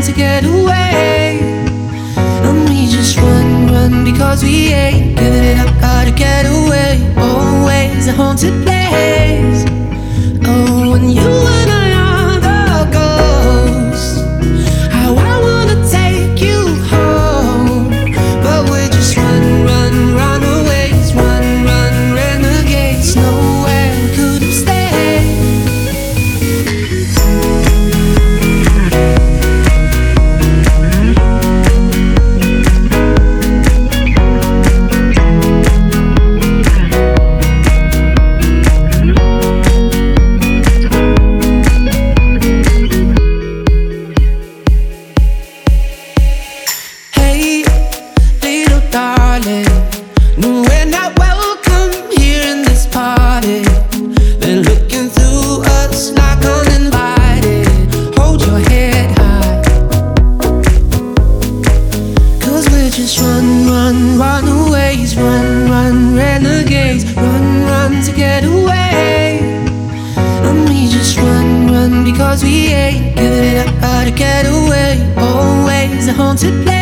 to get away. And we just run because we ain't giving it up. Gotta get away. Always a haunted place. Oh, and you and I are the ghosts. How I wanna take you home, but we're just runaways, run, renegades. Nowhere we could have stayed. Hey, little darling, no, we're not welcome here in this party. They're looking through us like uninvited. Hold your head high, 'cause we're just runaways, run, renegades. Run to get away. And we just run because we ain't giving it up. Gotta get away. Always a haunted place.